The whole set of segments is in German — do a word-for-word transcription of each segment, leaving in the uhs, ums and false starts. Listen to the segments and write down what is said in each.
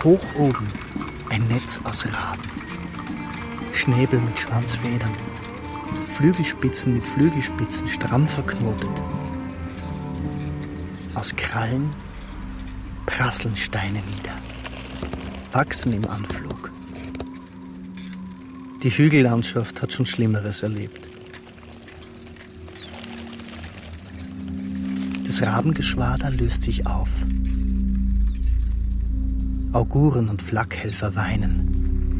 Hoch oben ein Netz aus Raben. Schnäbel mit Schwanzfedern, Flügelspitzen mit Flügelspitzen stramm verknotet. Aus Krallen prasseln Steine nieder, wachsen im Anflug. Die Hügellandschaft hat schon Schlimmeres erlebt. Das Rabengeschwader löst sich auf. Auguren und Flakhelfer weinen.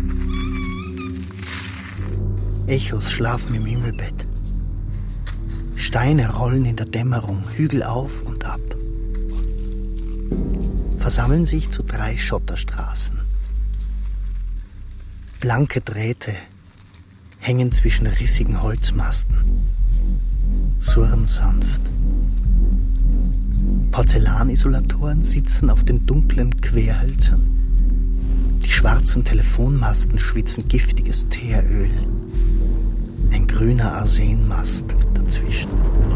Echos schlafen im Himmelbett. Steine rollen in der Dämmerung Hügel auf und ab. Versammeln sich zu drei Schotterstraßen. Blanke Drähte hängen zwischen rissigen Holzmasten, surren sanft. Porzellanisolatoren sitzen auf den dunklen Querhölzern. Die schwarzen Telefonmasten schwitzen giftiges Teeröl. Ein grüner Arsenmast dazwischen.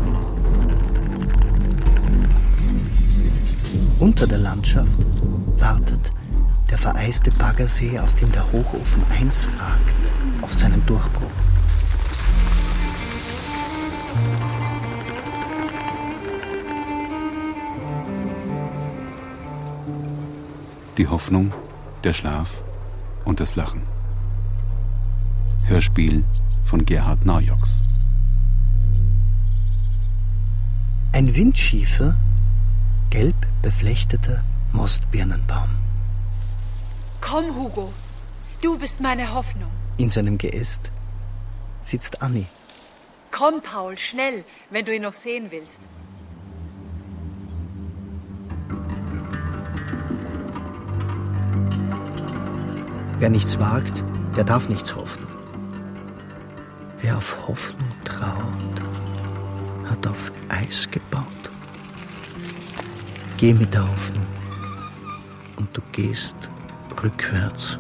Unter der Landschaft wartet der vereiste Baggersee, aus dem der Hochofen eins ragt, auf seinen Durchbruch. Die Hoffnung, der Schlaf und das Lachen. Hörspiel von Gerhard Naujoks. Ein windschiefer, gelb beflechteter Mostbirnenbaum. Komm, Hugo, du bist meine Hoffnung. In seinem Geäst sitzt Anni. Komm, Paul, schnell, wenn du ihn noch sehen willst. Wer nichts wagt, der darf nichts hoffen. Wer auf Hoffnung traut, hat auf Eis gebaut. Geh mit der Hoffnung und du gehst rückwärts.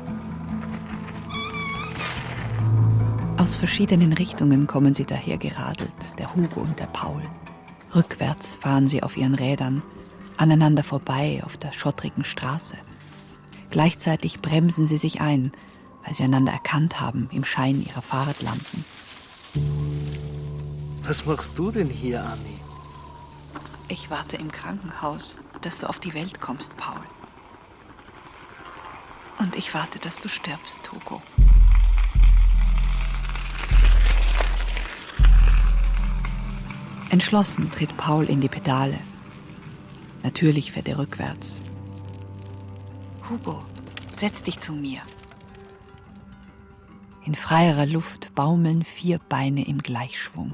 Aus verschiedenen Richtungen kommen sie daher geradelt, der Hugo und der Paul. Rückwärts fahren sie auf ihren Rädern, aneinander vorbei auf der schottrigen Straße. Gleichzeitig bremsen sie sich ein, weil sie einander erkannt haben im Schein ihrer Fahrradlampen. Was machst du denn hier, Anni? Ich warte im Krankenhaus, dass du auf die Welt kommst, Paul. Und ich warte, dass du stirbst, Hugo. Entschlossen tritt Paul in die Pedale. Natürlich fährt er rückwärts. Hugo, setz dich zu mir. In freierer Luft baumeln vier Beine im Gleichschwung.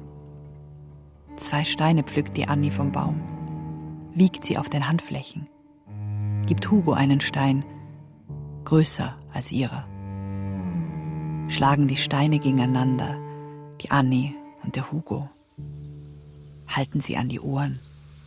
Zwei Steine pflückt die Anni vom Baum, wiegt sie auf den Handflächen, gibt Hugo einen Stein, größer als ihrer. Schlagen die Steine gegeneinander, die Anni und der Hugo. Halten sie an die Ohren.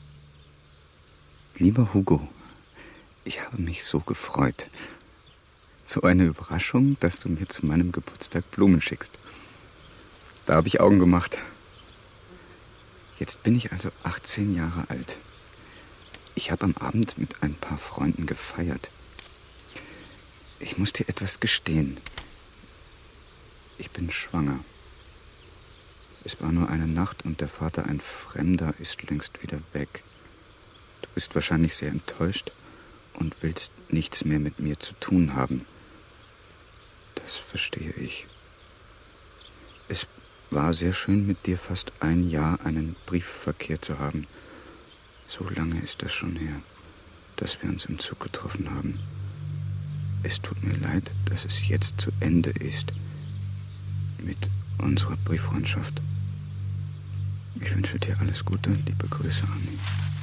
Lieber Hugo, ich habe mich so gefreut. So eine Überraschung, dass du mir zu meinem Geburtstag Blumen schickst. Da habe ich Augen gemacht. Jetzt bin ich also achtzehn Jahre alt. Ich habe am Abend mit ein paar Freunden gefeiert. Ich muss dir etwas gestehen. Ich bin schwanger. Es war nur eine Nacht und der Vater, ein Fremder, ist längst wieder weg. Du bist wahrscheinlich sehr enttäuscht und willst nichts mehr mit mir zu tun haben. Das verstehe ich. Es war sehr schön, mit dir fast ein Jahr einen Briefverkehr zu haben. So lange ist das schon her, dass wir uns im Zug getroffen haben. Es tut mir leid, dass es jetzt zu Ende ist mit unserer Brieffreundschaft. Ich wünsche dir alles Gute, liebe Grüße, Anni.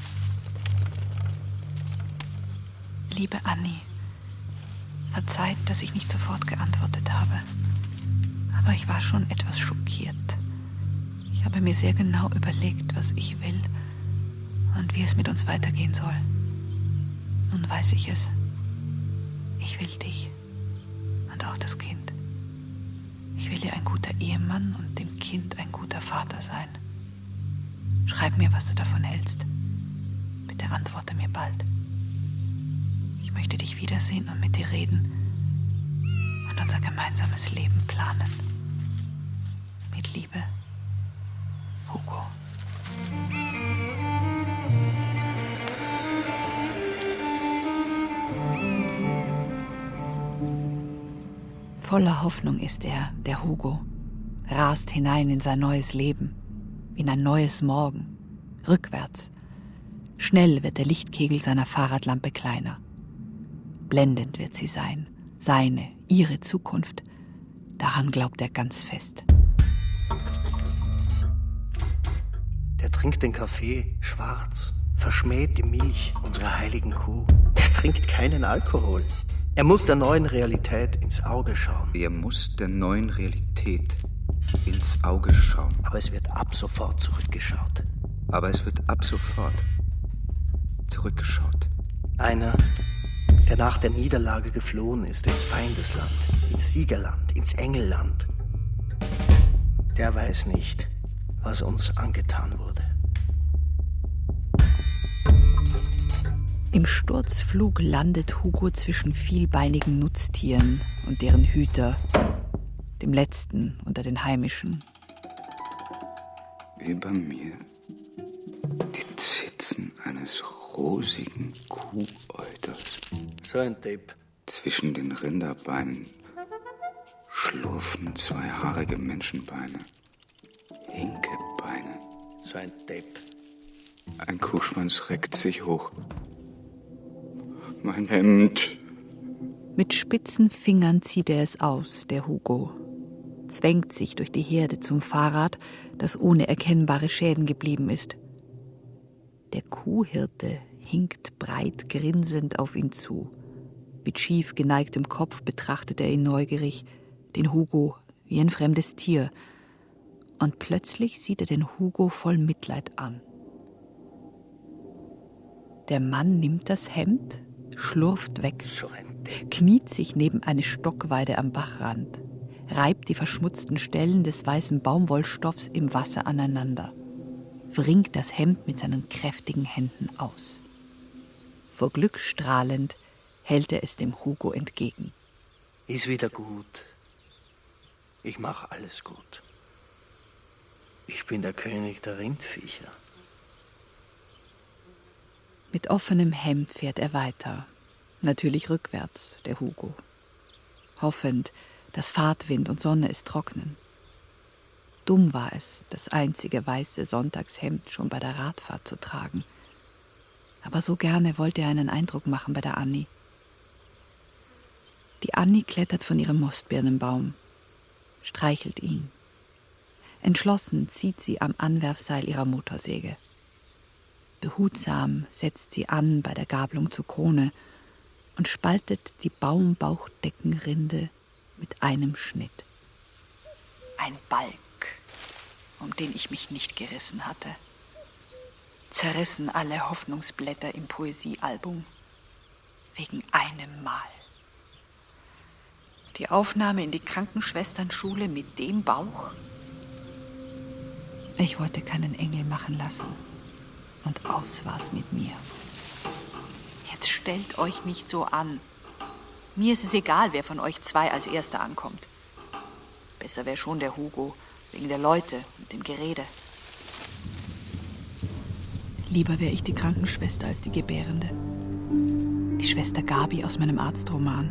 Liebe Anni, verzeiht, dass ich nicht sofort geantwortet habe. Aber ich war schon etwas schockiert. Ich habe mir sehr genau überlegt, was ich will und wie es mit uns weitergehen soll. Nun weiß ich es. Ich will dich und auch das Kind. Ich will dir ein guter Ehemann und dem Kind ein guter Vater sein. Schreib mir, was du davon hältst. Bitte antworte mir bald. Ich möchte dich wiedersehen und mit dir reden und unser gemeinsames Leben planen. Mit Liebe, Hugo. Voller Hoffnung ist er, der Hugo, rast hinein in sein neues Leben, in ein neues Morgen, rückwärts. Schnell wird der Lichtkegel seiner Fahrradlampe kleiner. Blendend wird sie sein, seine, ihre Zukunft. Daran glaubt er ganz fest. Der trinkt den Kaffee schwarz, verschmäht die Milch unserer heiligen Kuh. Er trinkt keinen Alkohol. Er muss der neuen Realität ins Auge schauen. Er muss der neuen Realität ins Auge schauen. Aber es wird ab sofort zurückgeschaut. Aber es wird ab sofort zurückgeschaut. Einer, der nach der Niederlage geflohen ist ins Feindesland, ins Siegerland, ins Engelland. Der weiß nicht, was uns angetan wurde. Im Sturzflug landet Hugo zwischen vielbeinigen Nutztieren und deren Hüter, dem letzten unter den Heimischen. Über mir die Zitzen eines rosigen Kuhäuters. So ein Tipp. Zwischen den Rinderbeinen schlurfen zwei haarige Menschenbeine, Hinkebeine. So ein Tipp. Ein Kuhschwanz reckt sich hoch. Mein Hemd. Mit spitzen Fingern zieht er es aus, der Hugo. Zwängt sich durch die Herde zum Fahrrad, das ohne erkennbare Schäden geblieben ist. Der Kuhhirte hinkt breit grinsend auf ihn zu. Mit schief geneigtem Kopf betrachtet er ihn neugierig, den Hugo, wie ein fremdes Tier. Und plötzlich sieht er den Hugo voll Mitleid an. Der Mann nimmt das Hemd, schlurft weg, kniet sich neben eine Stockweide am Bachrand, reibt die verschmutzten Stellen des weißen Baumwollstoffs im Wasser aneinander, wringt das Hemd mit seinen kräftigen Händen aus. Vor Glück strahlend hält er es dem Hugo entgegen. Ist wieder gut. Ich mach alles gut. Ich bin der König der Rindviecher. Mit offenem Hemd fährt er weiter, natürlich rückwärts, der Hugo. Hoffend, dass Fahrtwind und Sonne es trocknen. Dumm war es, das einzige weiße Sonntagshemd schon bei der Radfahrt zu tragen. Aber so gerne wollte er einen Eindruck machen bei der Anni. Die Anni klettert von ihrem Mostbirnenbaum, streichelt ihn. Entschlossen zieht sie am Anwerfseil ihrer Motorsäge. Behutsam setzt sie an bei der Gabelung zur Krone und spaltet die Baumbauchdeckenrinde mit einem Schnitt. Ein Balk, um den ich mich nicht gerissen hatte. Zerrissen alle Hoffnungsblätter im Poesiealbum. Wegen einem Mal. Die Aufnahme in die Krankenschwesternschule mit dem Bauch? Ich wollte keinen Engel machen lassen. Und aus war's mit mir. Jetzt stellt euch nicht so an. Mir ist es egal, wer von euch zwei als Erster ankommt. Besser wäre schon der Hugo, wegen der Leute und dem Gerede. Lieber wäre ich die Krankenschwester als die Gebärende. Die Schwester Gabi aus meinem Arztroman.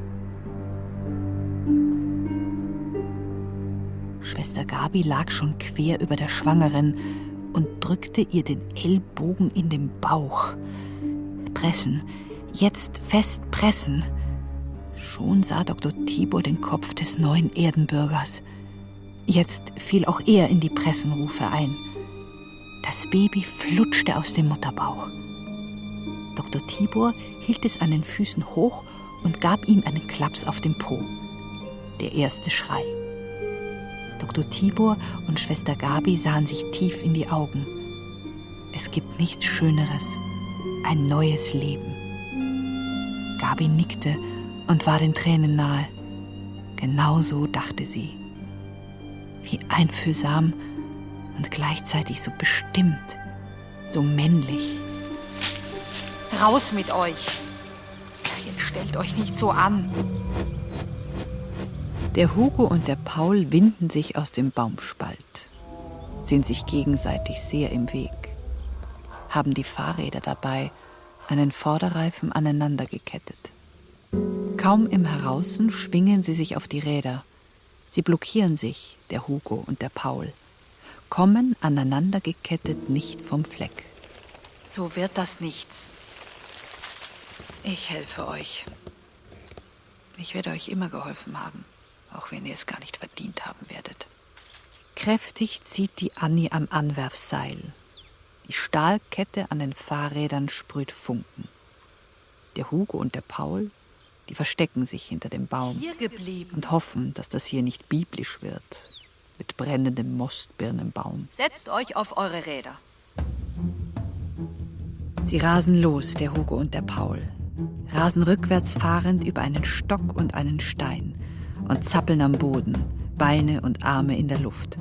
Schwester Gabi lag schon quer über der Schwangeren und drückte ihr den Ellbogen in den Bauch. Pressen, jetzt fest pressen. Schon sah Doktor Tibor den Kopf des neuen Erdenbürgers. Jetzt fiel auch er in die Pressenrufe ein. Das Baby flutschte aus dem Mutterbauch. Doktor Tibor hielt es an den Füßen hoch und gab ihm einen Klaps auf den Po. Der erste Schrei. Doktor Tibor und Schwester Gabi sahen sich tief in die Augen. Es gibt nichts Schöneres. Ein neues Leben. Gabi nickte und war den Tränen nahe. Genau so dachte sie. Wie einfühlsam und gleichzeitig so bestimmt, so männlich. Raus mit euch! stellt euch nicht so an. Der Hugo und der Paul winden sich aus dem Baumspalt, sind sich gegenseitig sehr im Weg, haben die Fahrräder dabei, einen Vorderreifen aneinander gekettet. Kaum im Herausen schwingen sie sich auf die Räder. Sie blockieren sich, der Hugo und der Paul, kommen aneinander gekettet nicht vom Fleck. So wird das nichts. Ich helfe euch. Ich werde euch immer geholfen haben, auch wenn ihr es gar nicht verdient haben werdet. Kräftig zieht die Annie am Anwerfseil. Die Stahlkette an den Fahrrädern sprüht Funken. Der Hugo und der Paul, die verstecken sich hinter dem Baum Hier geblieben. und hoffen, dass das hier nicht biblisch wird, mit brennendem Mostbirnenbaum. Setzt euch auf eure Räder. Sie rasen los, der Hugo und der Paul, rasen rückwärts fahrend über einen Stock und einen Stein und zappeln am Boden, Beine und Arme in der Luft.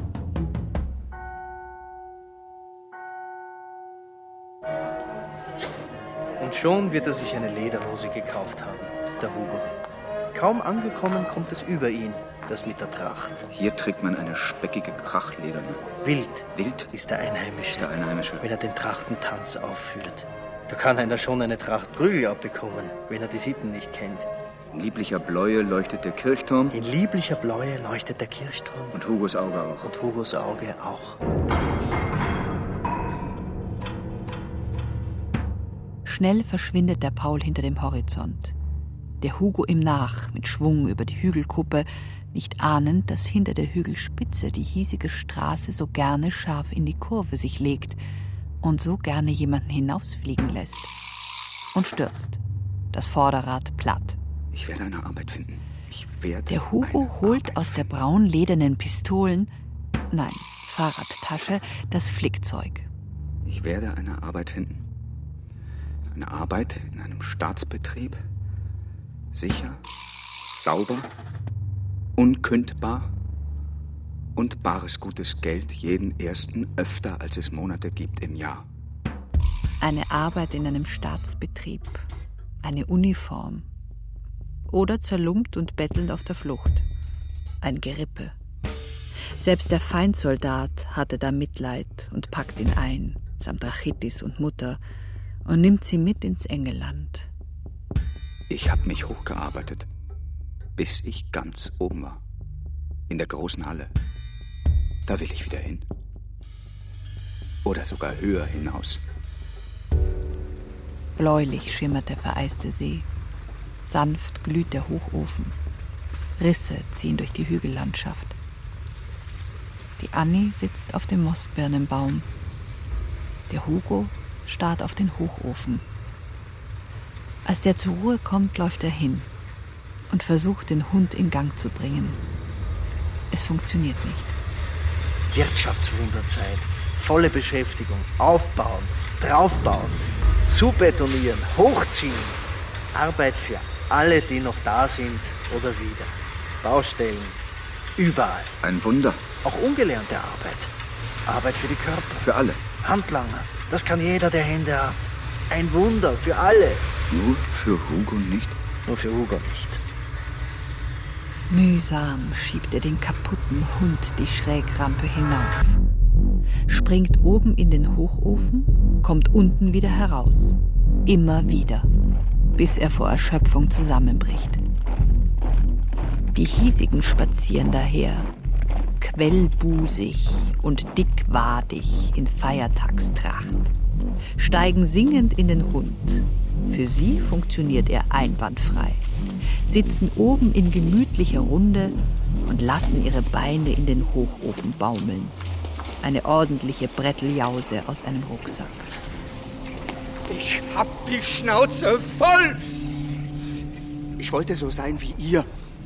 Und schon wird er sich eine Lederhose gekauft haben, der Hugo. Kaum angekommen kommt es über ihn, das mit der Tracht. Hier trägt man eine speckige Krachlederne. Wild, Wild ist der Einheimische, ist der Einheimische. wenn er den Trachtentanz aufführt. Da kann einer schon eine Tracht Prügel abbekommen, wenn er die Sitten nicht kennt. In lieblicher Bläue leuchtet der Kirchturm. In lieblicher Bläue leuchtet der Kirchturm. Und Hugos Auge auch. Und Hugos Auge auch. Schnell verschwindet der Paul hinter dem Horizont. Der Hugo ihm nach, mit Schwung über die Hügelkuppe, nicht ahnend, dass hinter der Hügelspitze die hiesige Straße so gerne scharf in die Kurve sich legt und so gerne jemanden hinausfliegen lässt. Und stürzt. Das Vorderrad platt. Ich werde eine Arbeit finden. Ich werde Der Hugo eine holt Arbeit aus der finden. braun-ledernen Pistolen, nein, Fahrradtasche, das Flickzeug. Ich werde eine Arbeit finden. Eine Arbeit in einem Staatsbetrieb. Sicher, sauber, unkündbar und bares gutes Geld jeden ersten öfter, als es Monate gibt im Jahr. Eine Arbeit in einem Staatsbetrieb, eine Uniform oder zerlumpt und bettelnd auf der Flucht, ein Gerippe. Selbst der Feindsoldat hatte da Mitleid und packt ihn ein, samt Rachitis und Mutter, und nimmt sie mit ins Engelland. Ich habe mich hochgearbeitet, bis ich ganz oben war. In der großen Halle. Da will ich wieder hin. Oder sogar höher hinaus. Bläulich schimmert der vereiste See. Sanft glüht der Hochofen. Risse ziehen durch die Hügellandschaft. Die Annie sitzt auf dem Mostbirnenbaum. Der Hugo starrt auf den Hochofen. Als der zur Ruhe kommt, läuft er hin und versucht, den Hund in Gang zu bringen. Es funktioniert nicht. Wirtschaftswunderzeit, volle Beschäftigung, aufbauen, draufbauen, zubetonieren, hochziehen. Arbeit für alle, die noch da sind oder wieder. Baustellen, überall. Ein Wunder. Auch ungelernte Arbeit. Arbeit für die Körper. Für alle. Handlanger, das kann jeder, der Hände hat. Ein Wunder für alle. Nur für Hugo nicht? Nur für Hugo nicht. Mühsam schiebt er den kaputten Hund die Schrägrampe hinauf, springt oben in den Hochofen, kommt unten wieder heraus. Immer wieder, bis er vor Erschöpfung zusammenbricht. Die Hiesigen spazieren daher, quellbusig und dickwadig in Feiertagstracht, steigen singend in den Hund. Für sie funktioniert er einwandfrei, sitzen oben in gemütlicher Runde und lassen ihre Beine in den Hochofen baumeln. Eine ordentliche Bretteljause aus einem Rucksack. Ich hab die Schnauze voll! Ich wollte so sein wie ihr.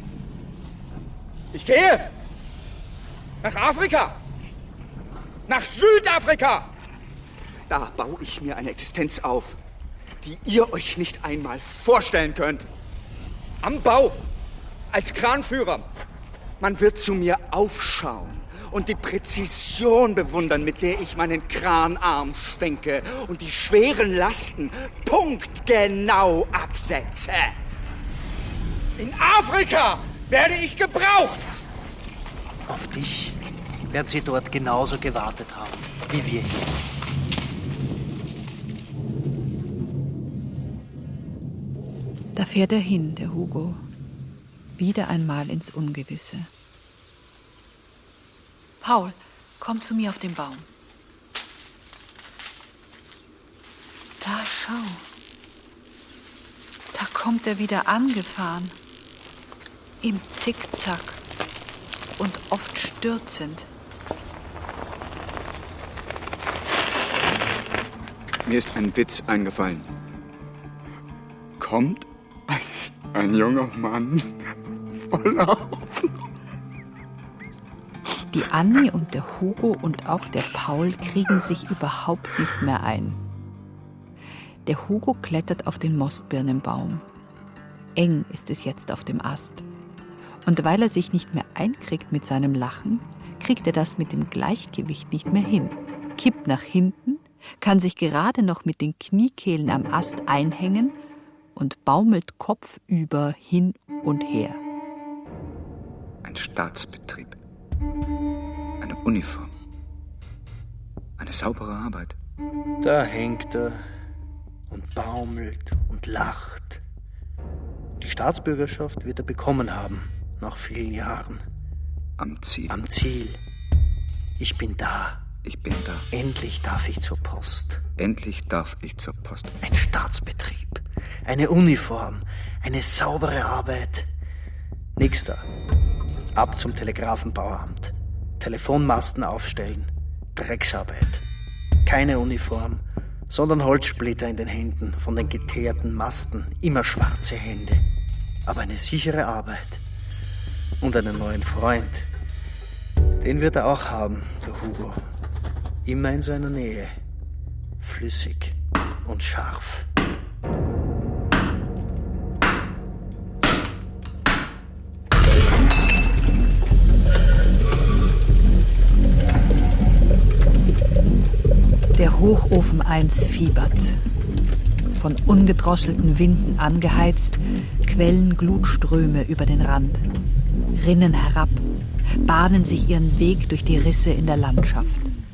Ich gehe nach Afrika, nach Südafrika. Da baue ich mir eine Existenz auf, die ihr euch nicht einmal vorstellen könnt. Am Bau, als Kranführer. Man wird zu mir aufschauen und die Präzision bewundern, mit der ich meinen Kranarm schwenke und die schweren Lasten punktgenau absetze. In Afrika werde ich gebraucht. Auf dich werden sie dort genauso gewartet haben, wie wir hier. Da fährt er hin, der Hugo, wieder einmal ins Ungewisse. Paul, komm zu mir auf den Baum. Da, schau. Da kommt er wieder angefahren. Im Zickzack und oft stürzend. Mir ist ein Witz eingefallen. Kommt ein, ein junger Mann voller Hoffnung. Die Annie und der Hugo und auch der Paul kriegen sich überhaupt nicht mehr ein. Der Hugo klettert auf den Mostbirnenbaum. Eng ist es jetzt auf dem Ast. Und weil er sich nicht mehr einkriegt mit seinem Lachen, kriegt er das mit dem Gleichgewicht nicht mehr hin. Kippt nach hinten, kann sich gerade noch mit den Kniekehlen am Ast einhängen und baumelt kopfüber hin und her. Ein Staatsbetrieb. Eine Uniform. Eine saubere Arbeit. Da hängt er und baumelt und lacht. Die Staatsbürgerschaft wird er bekommen haben, nach vielen Jahren. Am Ziel. Am Ziel. Ich bin da. Ich bin da. Endlich darf ich zur Post. Endlich darf ich zur Post. Ein Staatsbetrieb. Eine Uniform. Eine saubere Arbeit. Nix da. Ab zum Telegrafenbauamt. Telefonmasten aufstellen. Drecksarbeit. Keine Uniform, sondern Holzsplitter in den Händen von den geteerten Masten. Immer schwarze Hände. Aber eine sichere Arbeit. Und einen neuen Freund. Den wird er auch haben, der Hugo. Immer in seiner Nähe. Flüssig und scharf. Der Hochofen eins fiebert. Von ungedrosselten Winden angeheizt, quellen Glutströme über den Rand, rinnen herab, bahnen sich ihren Weg durch die Risse in der Landschaft.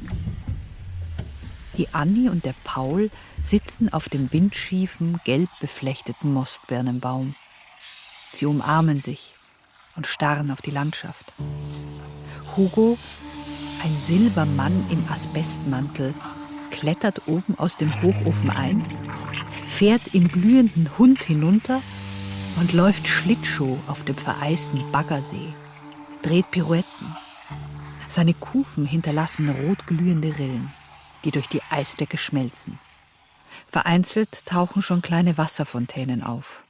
Die Annie und der Paul sitzen auf dem windschiefen, gelb beflechteten Mostbirnenbaum. Sie umarmen sich und starren auf die Landschaft. Hugo, ein Silbermann im Asbestmantel, klettert oben aus dem Hochofen eins, fährt im glühenden Hund hinunter und läuft Schlittschuh auf dem vereisten Baggersee, dreht Pirouetten. Seine Kufen hinterlassen rotglühende Rillen, die durch die Eisdecke schmelzen. Vereinzelt tauchen schon kleine Wasserfontänen auf.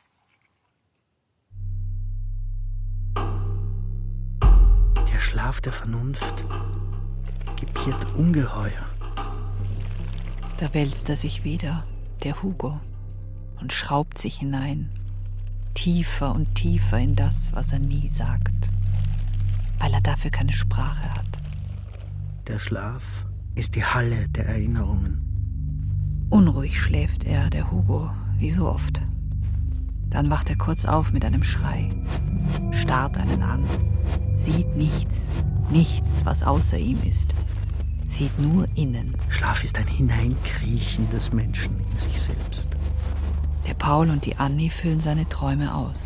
Der Schlaf der Vernunft gebiert ungeheuer. Da wälzt er sich wieder, der Hugo, und schraubt sich hinein, tiefer und tiefer in das, was er nie sagt, weil er dafür keine Sprache hat. Der Schlaf ist die Halle der Erinnerungen. Unruhig schläft er, der Hugo, wie so oft. Dann wacht er kurz auf mit einem Schrei, starrt einen an, sieht nichts, nichts, was außer ihm ist. Sieht nur innen. Schlaf ist ein Hineinkriechen des Menschen in sich selbst. Der Paul und die Annie füllen seine Träume aus.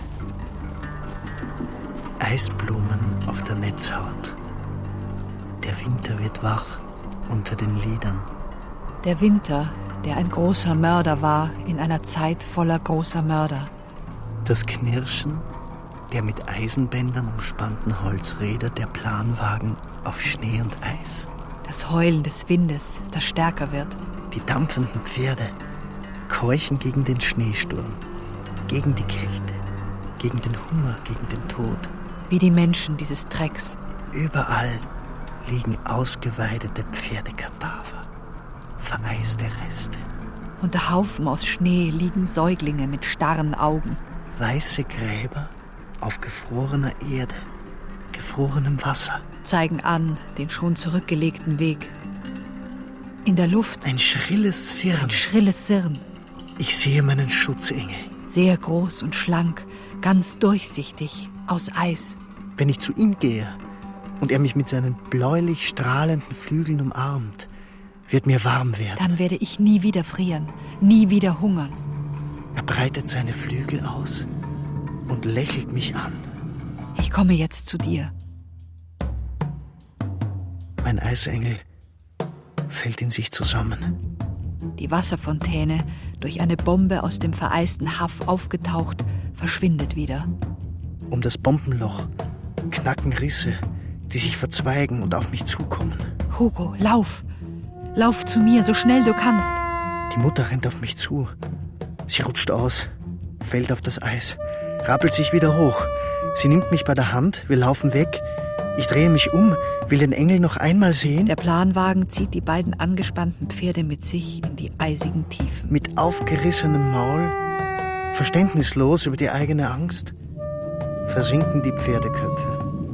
Eisblumen auf der Netzhaut. Der Winter wird wach unter den Lidern. Der Winter, der ein großer Mörder war in einer Zeit voller großer Mörder. Das Knirschen der mit Eisenbändern umspannten Holzräder der Planwagen auf Schnee und Eis. Das Heulen des Windes, das stärker wird. Die dampfenden Pferde keuchen gegen den Schneesturm, gegen die Kälte, gegen den Hunger, gegen den Tod. Wie die Menschen dieses Drecks. Überall liegen ausgeweidete Pferdekadaver, vereiste Reste. Unter Haufen aus Schnee liegen Säuglinge mit starren Augen. Weiße Gräber auf gefrorener Erde. gefrorenem Wasser. Zeigen an den schon zurückgelegten Weg. In der Luft Ein schrilles Sirren. ein schrilles Sirren. Ich sehe meinen Schutzengel. Sehr groß und schlank, ganz durchsichtig, aus Eis. Wenn ich zu ihm gehe und er mich mit seinen bläulich strahlenden Flügeln umarmt, wird mir warm werden. Dann werde ich nie wieder frieren, nie wieder hungern. Er breitet seine Flügel aus und lächelt mich an. Ich komme jetzt zu dir. Mein Eisengel fällt in sich zusammen. Die Wasserfontäne, durch eine Bombe aus dem vereisten Haff aufgetaucht, verschwindet wieder. Um das Bombenloch knacken Risse, die sich verzweigen und auf mich zukommen. Hugo, lauf! Lauf zu mir, so schnell du kannst. Die Mutter rennt auf mich zu. Sie rutscht aus, fällt auf das Eis, rappelt sich wieder hoch. Sie nimmt mich bei der Hand, wir laufen weg. Ich drehe mich um, will den Engel noch einmal sehen. Der Planwagen zieht die beiden angespannten Pferde mit sich in die eisigen Tiefen. Mit aufgerissenem Maul, verständnislos über die eigene Angst, versinken die Pferdeköpfe.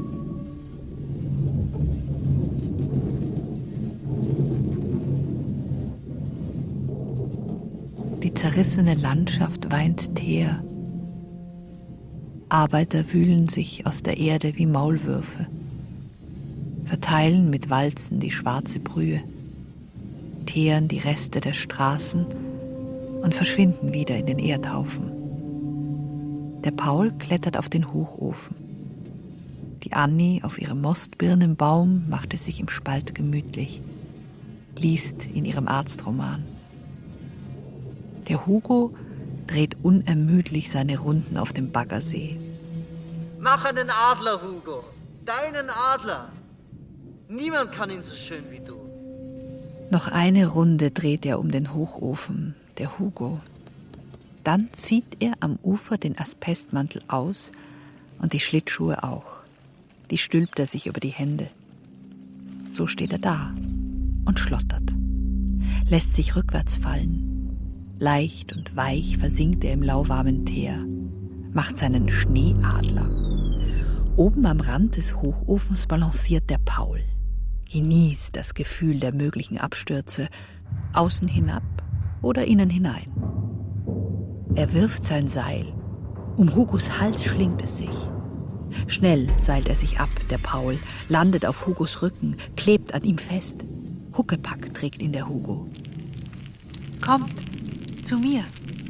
Die zerrissene Landschaft weint Teer. Arbeiter wühlen sich aus der Erde wie Maulwürfe, verteilen mit Walzen die schwarze Brühe, teeren die Reste der Straßen und verschwinden wieder in den Erdhaufen. Der Paul klettert auf den Hochofen. Die Annie auf ihrem Mostbirnenbaum macht es sich im Spalt gemütlich, liest in ihrem Arztroman. Der Hugo dreht unermüdlich seine Runden auf dem Baggersee. Mach einen Adler, Hugo. Deinen Adler. Niemand kann ihn so schön wie du. Noch eine Runde dreht er um den Hochofen, der Hugo. Dann zieht er am Ufer den Asbestmantel aus und die Schlittschuhe auch. Die stülpt er sich über die Hände. So steht er da und schlottert, lässt sich rückwärts fallen. Leicht und weich versinkt er im lauwarmen Teer, macht seinen Schneeadler. Oben am Rand des Hochofens balanciert der Paul, genießt das Gefühl der möglichen Abstürze, außen hinab oder innen hinein. Er wirft sein Seil, um Hugos Hals schlingt es sich. Schnell seilt er sich ab, der Paul, landet auf Hugos Rücken, klebt an ihm fest. Huckepack trägt ihn der Hugo. Kommt zu mir.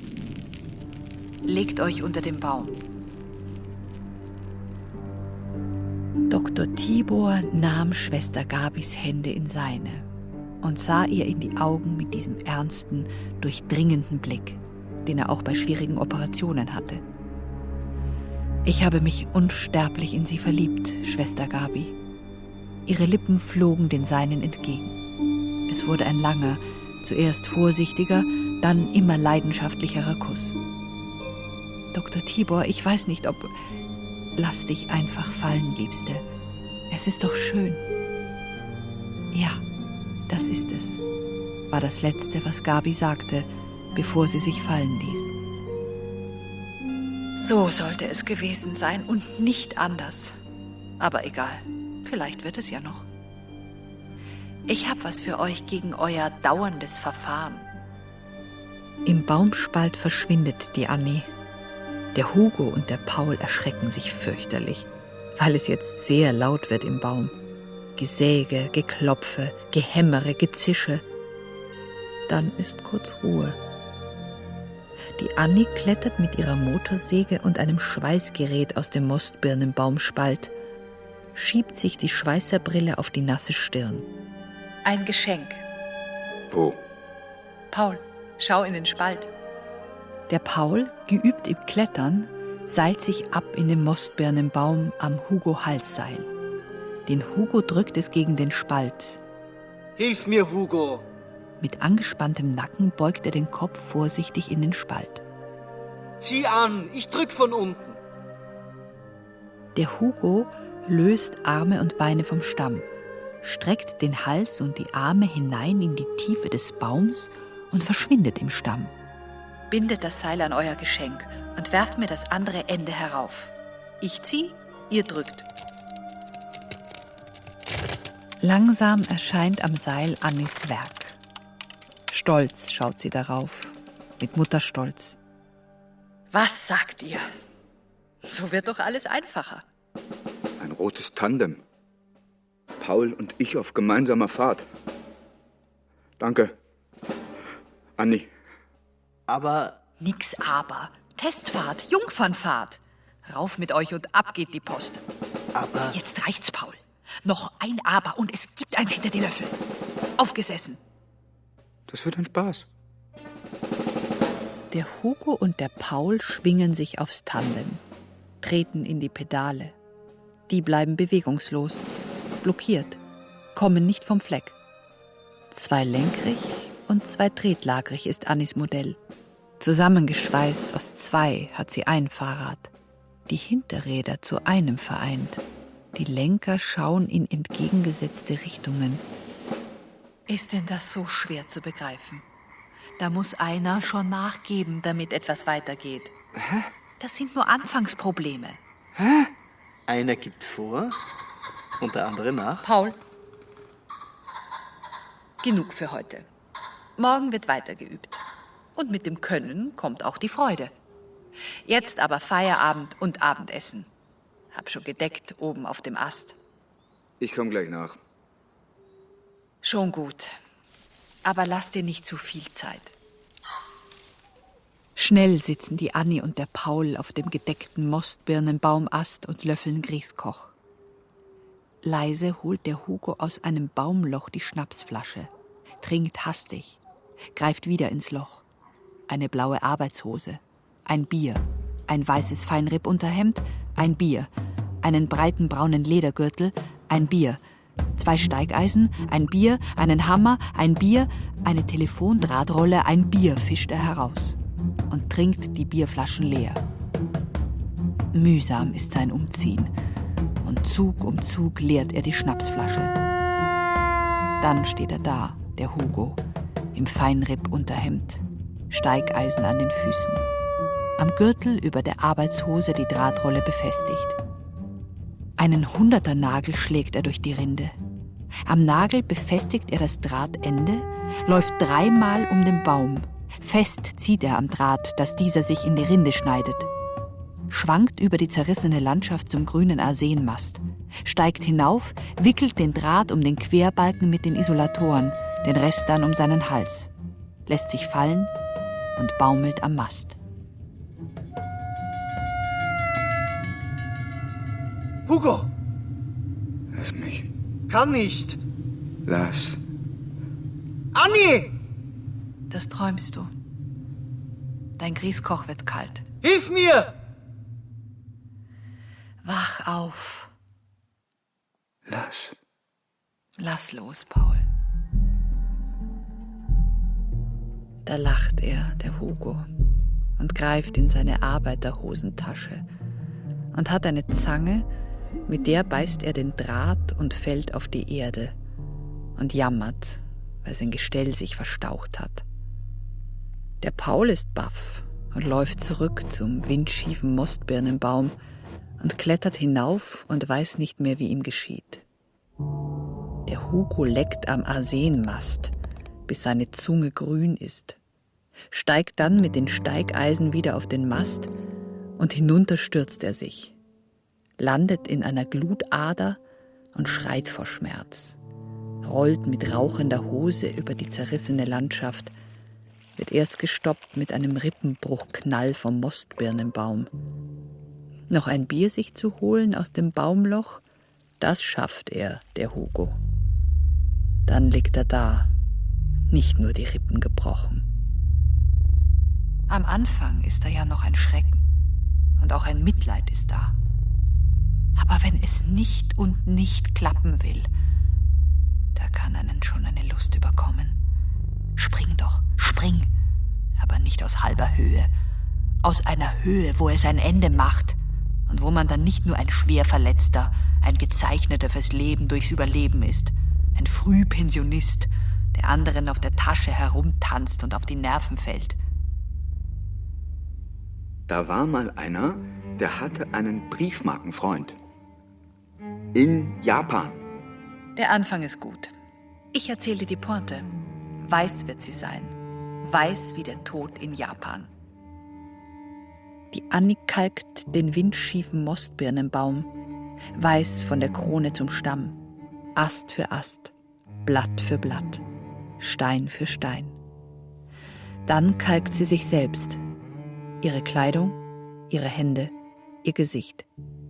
Legt euch unter den Baum. Doktor Tibor nahm Schwester Gabis Hände in seine und sah ihr in die Augen mit diesem ernsten, durchdringenden Blick, den er auch bei schwierigen Operationen hatte. Ich habe mich unsterblich in Sie verliebt, Schwester Gabi. Ihre Lippen flogen den seinen entgegen. Es wurde ein langer, zuerst vorsichtiger, dann immer leidenschaftlicherer Kuss. Doktor Tibor, ich weiß nicht, ob... Lass dich einfach fallen, Liebste. Es ist doch schön. Ja, das ist es, war das Letzte, was Gabi sagte, bevor sie sich fallen ließ. So sollte es gewesen sein und nicht anders. Aber egal, vielleicht wird es ja noch. Ich hab was für euch gegen euer dauerndes Verfahren. Im Baumspalt verschwindet die Annie. Der Hugo und der Paul erschrecken sich fürchterlich, weil es jetzt sehr laut wird im Baum. Gesäge, Geklopfe, Gehämmere, Gezische. Dann ist kurz Ruhe. Die Annie klettert mit ihrer Motorsäge und einem Schweißgerät aus dem Mostbirnenbaumspalt, schiebt sich die Schweißerbrille auf die nasse Stirn. Ein Geschenk. Wo? Paul, schau in den Spalt. Der Paul, geübt im Klettern, seilt sich ab in den Mostbirnenbaum am Hugo-Halsseil. Den Hugo drückt es gegen den Spalt. Hilf mir, Hugo. Mit angespanntem Nacken beugt er den Kopf vorsichtig in den Spalt. Zieh an, ich drück von unten. Der Hugo löst Arme und Beine vom Stamm, streckt den Hals und die Arme hinein in die Tiefe des Baums und verschwindet im Stamm. Bindet das Seil an euer Geschenk und werft mir das andere Ende herauf. Ich zieh, ihr drückt. Langsam erscheint am Seil Annis Werk. Stolz schaut sie darauf, mit Mutterstolz. Was sagt ihr? So wird doch alles einfacher. Ein rotes Tandem. Paul und ich auf gemeinsamer Fahrt. Danke, Anni. Aber... Nix aber. Testfahrt, Jungfernfahrt. Rauf mit euch und ab geht die Post. Aber... Jetzt reicht's, Paul. Noch ein Aber und es gibt eins hinter die Löffel. Aufgesessen. Das wird ein Spaß. Der Hugo und der Paul schwingen sich aufs Tandem, treten in die Pedale. Die bleiben bewegungslos, blockiert, kommen nicht vom Fleck. Zweilenkrig und zweitretlagrig ist Annis Modell. Zusammengeschweißt aus zwei hat sie ein Fahrrad. Die Hinterräder zu einem vereint. Die Lenker schauen in entgegengesetzte Richtungen. Ist denn das so schwer zu begreifen? Da muss einer schon nachgeben, damit etwas weitergeht. Hä? Das sind nur Anfangsprobleme. Hä? Einer gibt vor und der andere nach. Paul, genug für heute. Morgen wird weitergeübt. Und mit dem Können kommt auch die Freude. Jetzt aber Feierabend und Abendessen. Hab schon gedeckt oben auf dem Ast. Ich komme gleich nach. Schon gut. Aber lass dir nicht zu viel Zeit. Schnell sitzen die Anni und der Paul auf dem gedeckten Mostbirnenbaumast und löffeln Grießkoch. Leise holt der Hugo aus einem Baumloch die Schnapsflasche, trinkt hastig, greift wieder ins Loch. Eine blaue Arbeitshose, ein Bier, ein weißes Feinrippunterhemd, ein Bier, einen breiten braunen Ledergürtel, ein Bier, zwei Steigeisen, ein Bier, einen Hammer, ein Bier, eine Telefondrahtrolle, ein Bier fischt er heraus und trinkt die Bierflaschen leer. Mühsam ist sein Umziehen und Zug um Zug leert er die Schnapsflasche. Dann steht er da, der Hugo, im Feinrippunterhemd, Steigeisen an den Füßen, am Gürtel über der Arbeitshose die Drahtrolle befestigt. Einen Hunderternagel schlägt er durch die Rinde. Am Nagel befestigt er das Drahtende, läuft dreimal um den Baum. Fest zieht er am Draht, dass dieser sich in die Rinde schneidet. Schwankt über die zerrissene Landschaft zum grünen Arsenmast, steigt hinauf, wickelt den Draht um den Querbalken mit den Isolatoren, den Rest dann um seinen Hals, lässt sich fallen und baumelt am Mast. Hugo! Lass mich. Kann nicht! Lass. Anni! Das träumst du. Dein Grießkoch wird kalt. Hilf mir! Wach auf. Lass. Lass los, Paul. Da lacht er, der Hugo, und greift in seine Arbeiterhosentasche und hat eine Zange, mit der beißt er den Draht und fällt auf die Erde und jammert, weil sein Gestell sich verstaucht hat. Der Paul ist baff und läuft zurück zum windschiefen Mostbirnenbaum und klettert hinauf und weiß nicht mehr, wie ihm geschieht. Der Hugo leckt am Arsenmast, bis seine Zunge grün ist, steigt dann mit den Steigeisen wieder auf den Mast und hinunter stürzt er sich, landet in einer Glutader und schreit vor Schmerz, rollt mit rauchender Hose über die zerrissene Landschaft, wird erst gestoppt mit einem Rippenbruchknall vom Mostbirnenbaum. Noch ein Bier sich zu holen aus dem Baumloch, das schafft er, der Hugo. Dann liegt er da, nicht nur die Rippen gebrochen. Am Anfang ist da ja noch ein Schrecken und auch ein Mitleid ist da. Aber wenn es nicht und nicht klappen will, da kann einen schon eine Lust überkommen. Spring doch, spring, aber nicht aus halber Höhe. Aus einer Höhe, wo es ein Ende macht und wo man dann nicht nur ein Schwerverletzter, ein Gezeichneter fürs Leben durchs Überleben ist, ein Frühpensionist, der anderen auf der Tasche herumtanzt und auf die Nerven fällt. Da war mal einer, der hatte einen Briefmarkenfreund. In Japan. Der Anfang ist gut. Ich erzähle die Pointe. Weiß wird sie sein. Weiß wie der Tod in Japan. Die Annie kalkt den windschiefen Mostbirnenbaum. Weiß von der Krone zum Stamm. Ast für Ast. Blatt für Blatt. Stein für Stein. Dann kalkt sie sich selbst. Ihre Kleidung, ihre Hände, ihr Gesicht.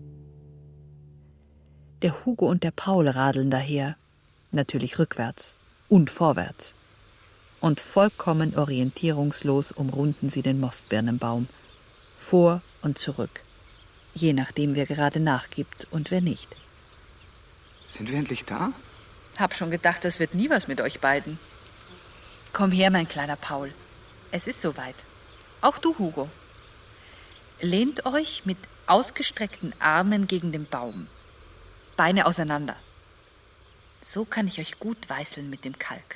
Der Hugo und der Paul radeln daher, natürlich rückwärts und vorwärts. Und vollkommen orientierungslos umrunden sie den Mostbirnenbaum, vor und zurück, je nachdem, wer gerade nachgibt und wer nicht. Sind wir endlich da? Hab schon gedacht, das wird nie was mit euch beiden. Komm her, mein kleiner Paul. Es ist soweit. Auch du, Hugo. Lehnt euch mit ausgestreckten Armen gegen den Baum. Beine auseinander. So kann ich euch gut weißeln mit dem Kalk.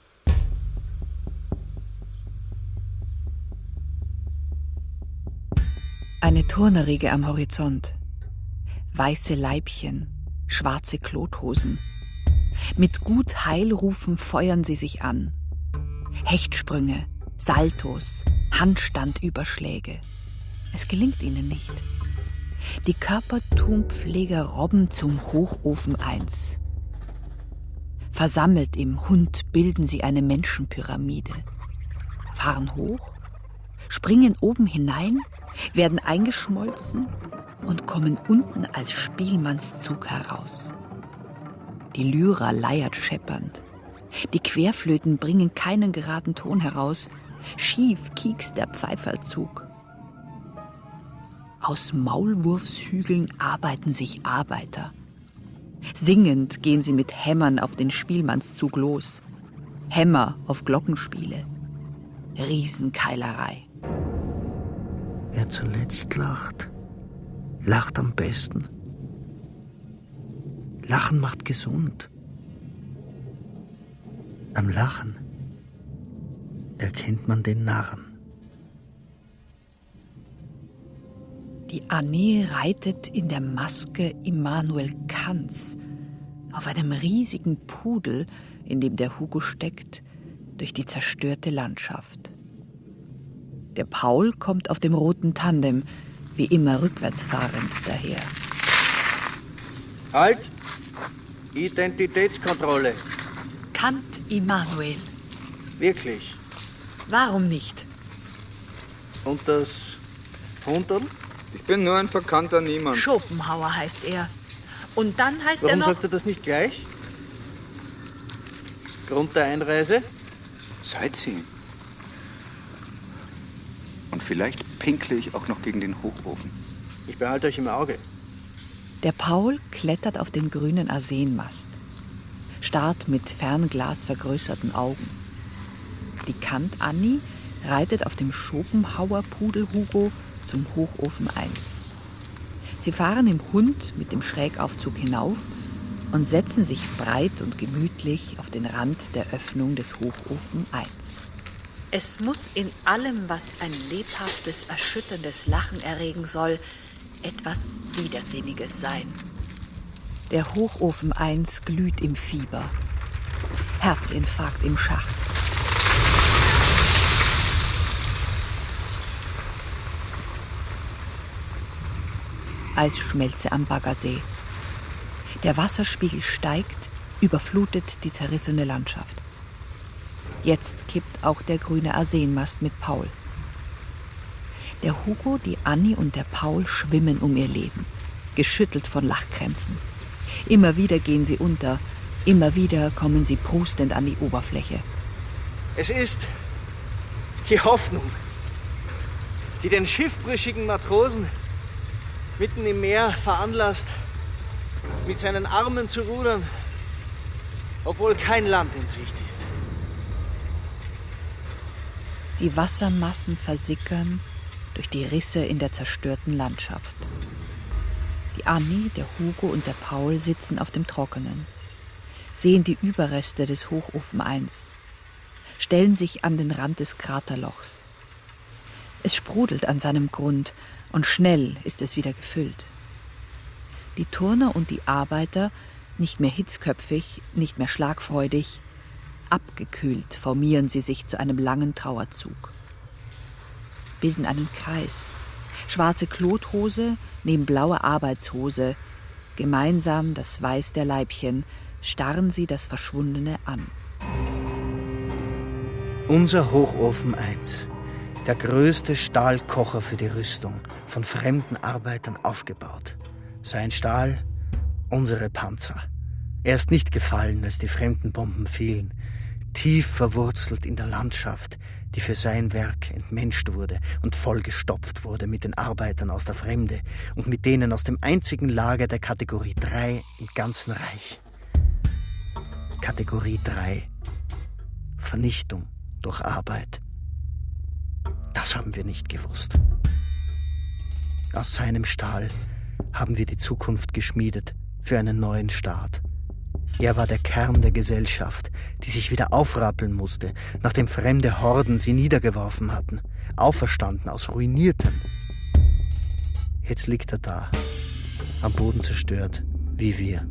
Eine Turnerriege am Horizont. Weiße Leibchen, schwarze Klothosen. Mit gut Heilrufen feuern sie sich an. Hechtsprünge, Saltos, Handstandüberschläge. Es gelingt ihnen nicht. Die Körperturmpfleger robben zum Hochofen eins. Versammelt im Hund bilden sie eine Menschenpyramide. Fahren hoch, springen oben hinein, werden eingeschmolzen und kommen unten als Spielmannszug heraus. Die Lyra leiert scheppernd. Die Querflöten bringen keinen geraden Ton heraus. Schief kiekst der Pfeiferzug. Aus Maulwurfshügeln arbeiten sich Arbeiter. Singend gehen sie mit Hämmern auf den Spielmannszug los. Hämmer auf Glockenspiele. Riesenkeilerei. Wer zuletzt lacht, lacht am besten. Lachen macht gesund. Am Lachen erkennt man den Narren. Die Annie reitet in der Maske Immanuel Kants auf einem riesigen Pudel, in dem der Hugo steckt, durch die zerstörte Landschaft. Der Paul kommt auf dem roten Tandem, wie immer rückwärts fahrend, daher. Halt! Identitätskontrolle. Kant Immanuel. Wirklich? Warum nicht? Und das Hunderl? Ich bin nur ein verkannter Niemand. Schopenhauer heißt er. Und dann heißt Warum er noch... sagt er das nicht gleich? Grund der Einreise? Sightseeing. Und vielleicht pinkle ich auch noch gegen den Hochofen. Ich behalte euch im Auge. Der Paul klettert auf den grünen Arsenmast, starrt mit Fernglas vergrößerten Augen. Die Kant Annie reitet auf dem Schopenhauer Pudel Hugo zum Hochofen eins. Sie fahren im Hund mit dem Schrägaufzug hinauf und setzen sich breit und gemütlich auf den Rand der Öffnung des Hochofen eins. Es muss in allem, was ein lebhaftes, erschütterndes Lachen erregen soll, etwas Widersinniges sein. Der Hochofen eins glüht im Fieber. Herzinfarkt im Schacht. Eisschmelze am Baggersee. Der Wasserspiegel steigt, überflutet die zerrissene Landschaft. Jetzt kippt auch der grüne Arsenmast mit Paul. Der Hugo, die Annie und der Paul schwimmen um ihr Leben, geschüttelt von Lachkrämpfen. Immer wieder gehen sie unter, immer wieder kommen sie prustend an die Oberfläche. Es ist die Hoffnung, die den schiffbrüchigen Matrosen mitten im Meer veranlasst, mit seinen Armen zu rudern, obwohl kein Land in Sicht ist. Die Wassermassen versickern durch die Risse in der zerstörten Landschaft. Die Annie, der Hugo und der Paul sitzen auf dem Trockenen, sehen die Überreste des Hochofen eins, stellen sich an den Rand des Kraterlochs. Es sprudelt an seinem Grund und schnell ist es wieder gefüllt. Die Turner und die Arbeiter Nicht mehr hitzköpfig, nicht mehr schlagfreudig, abgekühlt formieren sie sich zu einem langen Trauerzug. Bilden einen Kreis. Schwarze Klothose neben blauer Arbeitshose. Gemeinsam das Weiß der Leibchen starren sie das Verschwundene an. Unser Hochofen eins, der größte Stahlkocher für die Rüstung, von fremden Arbeitern aufgebaut. Sein Stahl, unsere Panzer. Er ist nicht gefallen, als die fremden Bomben fielen. Tief verwurzelt in der Landschaft, die für sein Werk entmenscht wurde und vollgestopft wurde mit den Arbeitern aus der Fremde und mit denen aus dem einzigen Lager der Kategorie drei im ganzen Reich. Kategorie drei. Vernichtung durch Arbeit. Das haben wir nicht gewusst. Aus seinem Stahl haben wir die Zukunft geschmiedet für einen neuen Staat. Er war der Kern der Gesellschaft, die sich wieder aufrappeln musste, nachdem fremde Horden sie niedergeworfen hatten, auferstanden aus Ruiniertem. Jetzt liegt er da, am Boden zerstört, wie wir.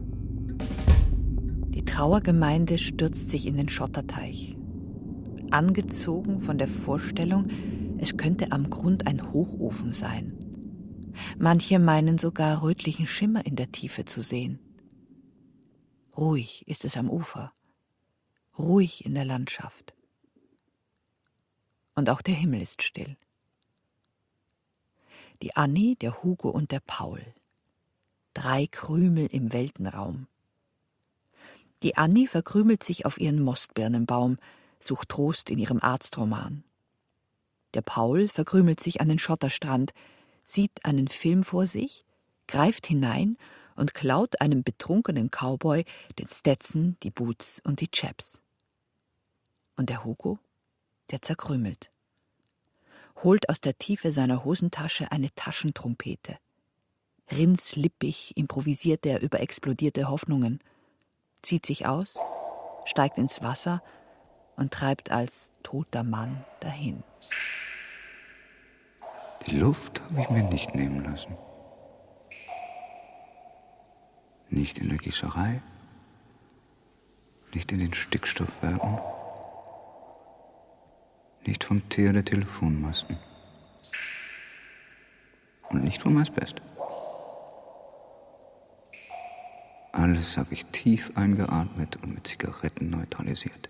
Die Trauergemeinde stürzt sich in den Schotterteich. Angezogen von der Vorstellung, es könnte am Grund ein Hochofen sein. Manche meinen sogar rötlichen Schimmer in der Tiefe zu sehen. Ruhig ist es am Ufer, ruhig in der Landschaft. Und auch der Himmel ist still. Die Annie, der Hugo und der Paul. Drei Krümel im Weltenraum. Die Annie verkrümelt sich auf ihren Mostbirnenbaum, sucht Trost in ihrem Arztroman. Der Paul verkrümelt sich an den Schotterstrand, sieht einen Film vor sich, greift hinein und klaut einem betrunkenen Cowboy den Stetson, die Boots und die Chaps. Und der Hugo, der zerkrümelt. Holt aus der Tiefe seiner Hosentasche eine Taschentrompete. Rindslippig improvisiert er über explodierte Hoffnungen, zieht sich aus, steigt ins Wasser und treibt als toter Mann dahin. Die Luft habe ich mir nicht nehmen lassen. Nicht in der Gießerei, nicht in den Stickstoffwerken, nicht vom Teer der Telefonmasten und nicht vom Asbest. Alles habe ich tief eingeatmet und mit Zigaretten neutralisiert.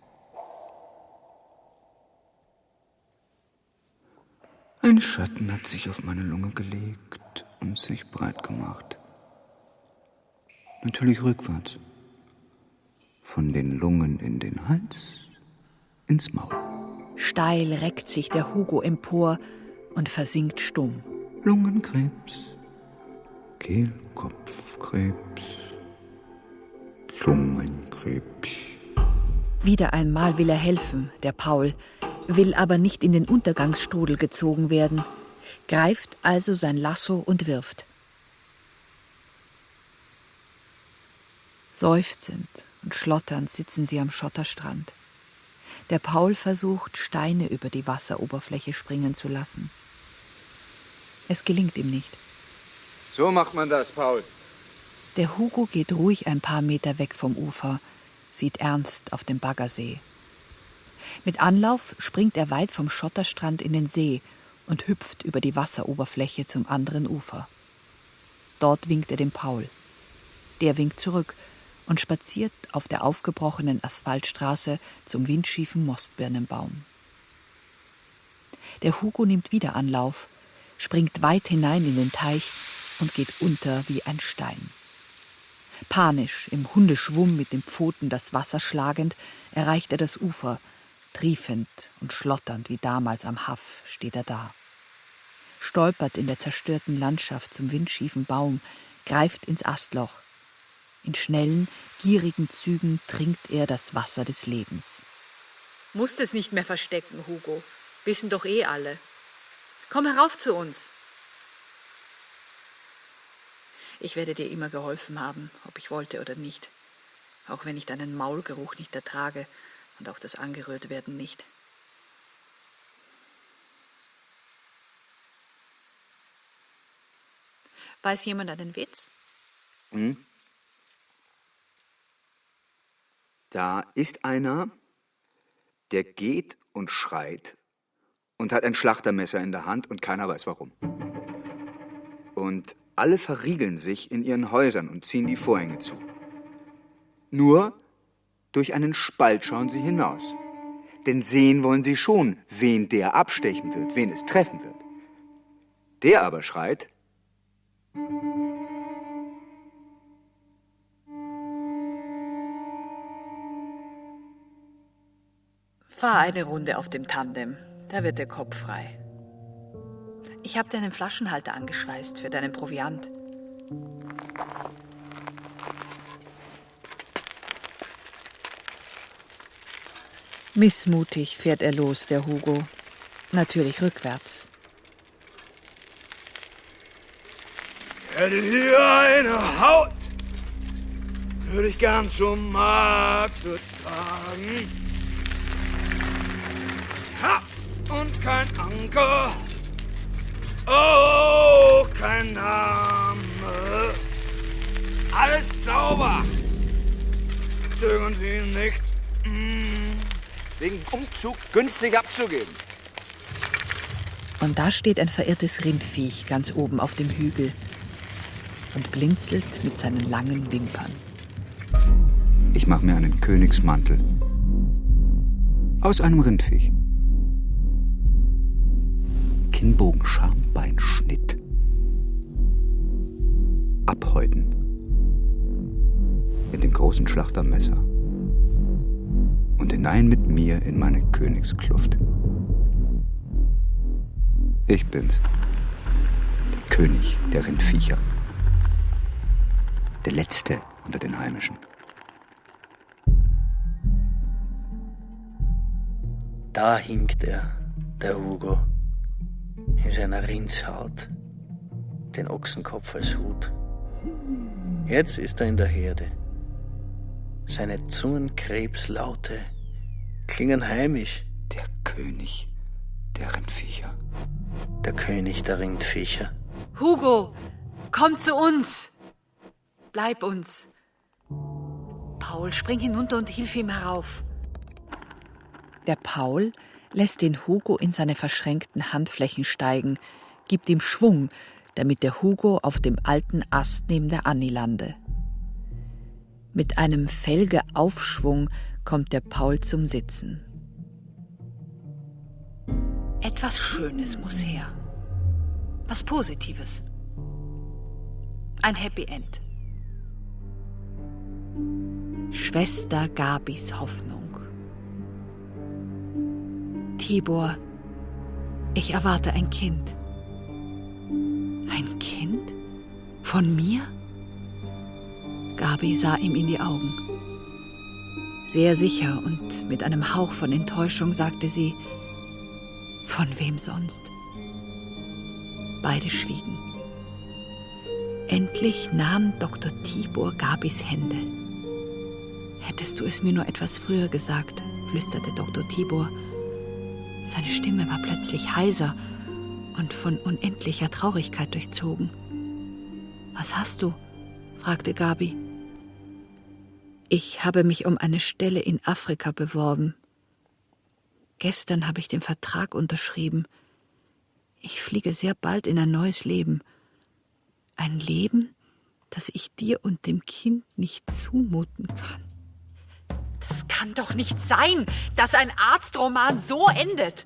Ein Schatten hat sich auf meine Lunge gelegt und sich breit gemacht. Natürlich rückwärts. Von den Lungen in den Hals, ins Maul. Steil reckt sich der Hugo empor und versinkt stumm. Lungenkrebs, Kehlkopfkrebs, Lungenkrebs. Wieder einmal will er helfen, der Paul, will aber nicht in den Untergangsstrudel gezogen werden, greift also sein Lasso und wirft. Seufzend und schlotternd sitzen sie am Schotterstrand. Der Paul versucht, Steine über die Wasseroberfläche springen zu lassen. Es gelingt ihm nicht. So macht man das, Paul. Der Hugo geht ruhig ein paar Meter weg vom Ufer, sieht ernst auf den Baggersee. Mit Anlauf springt er weit vom Schotterstrand in den See und hüpft über die Wasseroberfläche zum anderen Ufer. Dort winkt er dem Paul. Der winkt zurück und spaziert auf der aufgebrochenen Asphaltstraße zum windschiefen Mostbirnenbaum. Der Hugo nimmt wieder Anlauf, springt weit hinein in den Teich und geht unter wie ein Stein. Panisch, im Hundeschwumm mit den Pfoten das Wasser schlagend, erreicht er das Ufer. Triefend und schlotternd wie damals am Haff steht er da. Stolpert in der zerstörten Landschaft zum windschiefen Baum, greift ins Astloch. In schnellen, gierigen Zügen trinkt er das Wasser des Lebens. Musst es nicht mehr verstecken, Hugo. Wissen doch eh alle. Komm herauf zu uns. Ich werde dir immer geholfen haben, ob ich wollte oder nicht. Auch wenn ich deinen Maulgeruch nicht ertrage und auch das Angerührtwerden nicht. Weiß jemand einen Witz? Hm? Da ist einer, der geht und schreit und hat ein Schlachtermesser in der Hand und keiner weiß warum. Und alle verriegeln sich in ihren Häusern und ziehen die Vorhänge zu. Nur durch einen Spalt schauen sie hinaus. Denn sehen wollen sie schon, wen der abstechen wird, wen es treffen wird. Der aber schreit: Fahr eine Runde auf dem Tandem, da wird der Kopf frei. Ich habe dir einen Flaschenhalter angeschweißt für deinen Proviant. Missmutig fährt er los, der Hugo. Natürlich rückwärts. Hätte hier eine Haut, würde ich gern zum Markte tragen. Herz und kein Anker, oh, kein Name. Alles sauber, zögern Sie nicht, mm, wegen Umzug günstig abzugeben. Und da steht ein verirrtes Rindviech ganz oben auf dem Hügel und blinzelt mit seinen langen Wimpern. Ich mache mir einen Königsmantel aus einem Rindviech. Kinnbogen-Schambeinschnitt. Abhäuten. Mit dem großen Schlachtermesser. Und hinein mit mir in meine Königskluft. Ich bin's. Der König der Rindviecher. Der Letzte unter den Heimischen. Da hinkt er, der Hugo, in seiner Rindshaut, den Ochsenkopf als Hut. Jetzt ist er in der Herde. Seine Zungenkrebslaute klingen heimisch. Der König der Rindviecher. Der König der Rindviecher. Hugo, komm zu uns! Bleib uns! Paul, spring hinunter und hilf ihm herauf. Der Paul lässt den Hugo in seine verschränkten Handflächen steigen, gibt ihm Schwung, damit der Hugo auf dem alten Ast neben der Annie lande. Mit einem Felgeaufschwung kommt der Paul zum Sitzen. Etwas Schönes muss her. Was Positives. Ein Happy End. Schwester Gabis Hoffnung. Tibor, ich erwarte ein Kind. Ein Kind? Von mir? Gabi sah ihm in die Augen. Sehr sicher und mit einem Hauch von Enttäuschung sagte sie: Von wem sonst? Beide schwiegen. Endlich nahm Doktor Tibor Gabis Hände. Hättest du es mir nur etwas früher gesagt, flüsterte Doktor Tibor. Seine Stimme war plötzlich heiser und von unendlicher Traurigkeit durchzogen. Was hast du? Fragte Gabi. Ich habe mich um eine Stelle in Afrika beworben. Gestern habe ich den Vertrag unterschrieben. Ich fliege sehr bald in ein neues Leben. Ein Leben, das ich dir und dem Kind nicht zumuten kann. Das kann doch nicht sein, dass ein Arztroman so endet.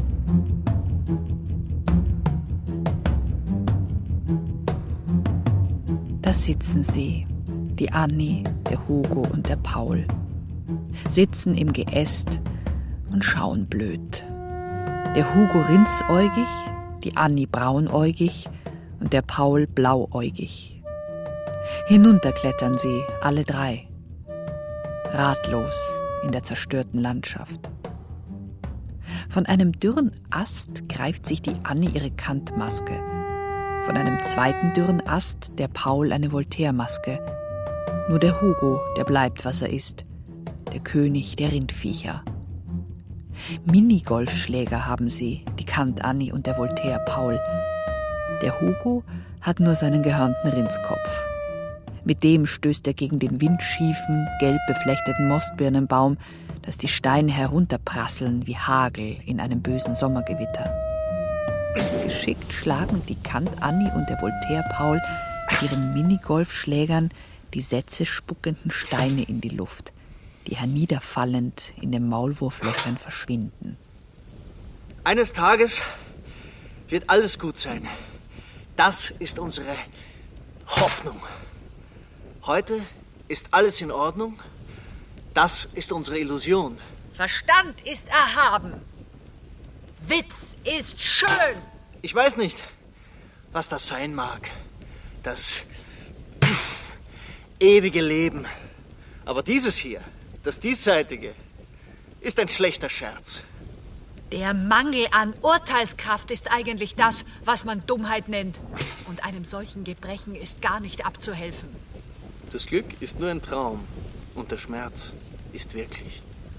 Da sitzen sie, die Annie, der Hugo und der Paul. Sitzen im Geäst und schauen blöd. Der Hugo rindsäugig, die Annie braunäugig und der Paul blauäugig. Hinunterklettern sie, alle drei. Ratlos in der zerstörten Landschaft. Von einem dürren Ast greift sich die Annie ihre Kantmaske. Von einem zweiten dürren Ast der Paul eine Voltaire-Maske. Nur der Hugo, der bleibt, was er ist. Der König der Rindviecher. Minigolfschläger haben sie, die Kant Annie und der Voltaire Paul. Der Hugo hat nur seinen gehörnten Rindskopf. Mit dem stößt er gegen den windschiefen, gelb beflechteten Mostbirnenbaum, dass die Steine herunterprasseln wie Hagel in einem bösen Sommergewitter. Geschickt schlagen die Kant-Anni und der Voltaire-Paul mit ihren Minigolfschlägern die Sätze spuckenden Steine in die Luft, die herniederfallend in den Maulwurflöchern verschwinden. Eines Tages wird alles gut sein. Das ist unsere Hoffnung. Heute ist alles in Ordnung. Das ist unsere Illusion. Verstand ist erhaben. Witz ist schön. Ich weiß nicht, was das sein mag. Das pff, ewige Leben. Aber dieses hier, das Diesseitige, ist ein schlechter Scherz. Der Mangel an Urteilskraft ist eigentlich das, was man Dummheit nennt. Und einem solchen Gebrechen ist gar nicht abzuhelfen. Das Glück ist nur ein Traum und der Schmerz ist wirklich.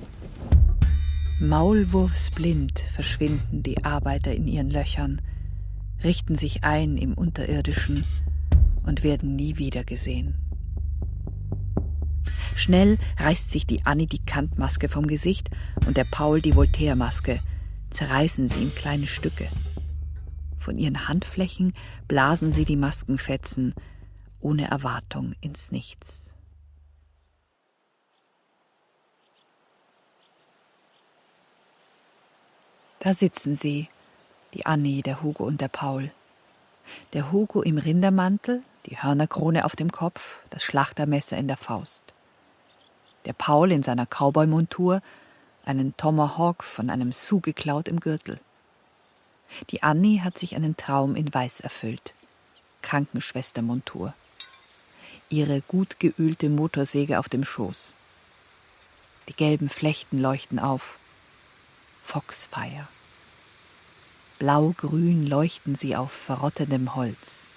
Maulwurfsblind verschwinden die Arbeiter in ihren Löchern, richten sich ein im Unterirdischen und werden nie wieder gesehen. Schnell reißt sich die Anni die Kantmaske vom Gesicht und der Paul die Voltaire-Maske, zerreißen sie in kleine Stücke. Von ihren Handflächen blasen sie die Maskenfetzen ohne Erwartung ins Nichts. Da sitzen sie, die Anni, der Hugo und der Paul. Der Hugo im Rindermantel, die Hörnerkrone auf dem Kopf, das Schlachtermesser in der Faust. Der Paul in seiner Cowboy-Montur, einen Tomahawk von einem Sioux geklaut im Gürtel. Die Anni hat sich einen Traum in Weiß erfüllt. Krankenschwestermontur. Ihre gut geölte Motorsäge auf dem Schoß. Die gelben Flechten leuchten auf. Foxfire. Blau-grün leuchten sie auf verrottendem Holz.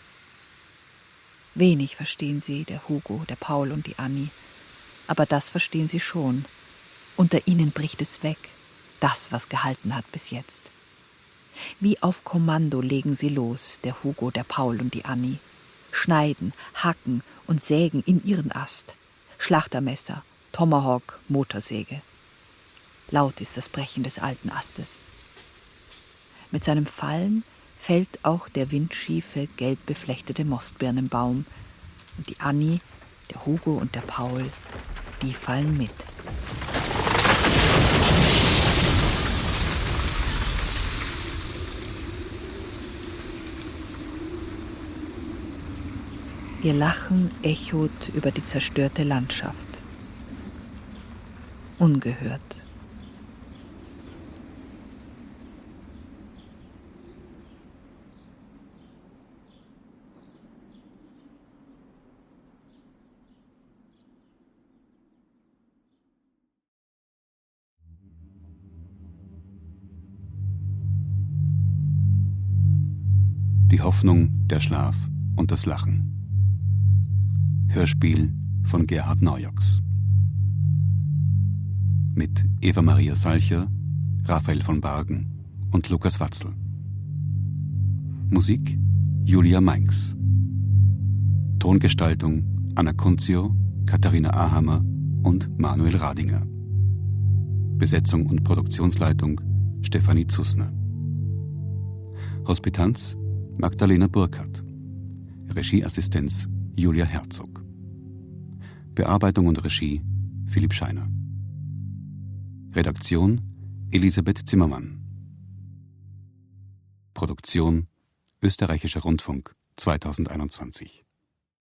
Wenig verstehen sie, der Hugo, der Paul und die Anni. Aber das verstehen sie schon. Unter ihnen bricht es weg, das, was gehalten hat bis jetzt. Wie auf Kommando legen sie los, der Hugo, der Paul und die Anni. Schneiden, hacken und sägen in ihren Ast. Schlachtermesser, Tomahawk, Motorsäge. Laut ist das Brechen des alten Astes. Mit seinem Fallen fällt auch der windschiefe, gelb beflechtete Mostbirnenbaum. Und die Anni, der Hugo und der Paul, die fallen mit. Ihr Lachen echot über die zerstörte Landschaft. Ungehört. Die Hoffnung, der Schlaf und das Lachen. Hörspiel von Gerhard Naujoks. Mit Eva Maria Salcher, Raphael von Bargen und Lukas Watzl. Musik Julia Meinks. Tongestaltung Anna Kunzio, Katharina Ahammer und Manuel Radinger. Besetzung und Produktionsleitung Stefanie Zussner. Hospitanz Magdalena Burkhardt. Regieassistenz Julia Herzog. Bearbeitung und Regie Philipp Scheiner. Redaktion Elisabeth Zimmermann. Produktion Österreichischer Rundfunk zweitausendeinundzwanzig.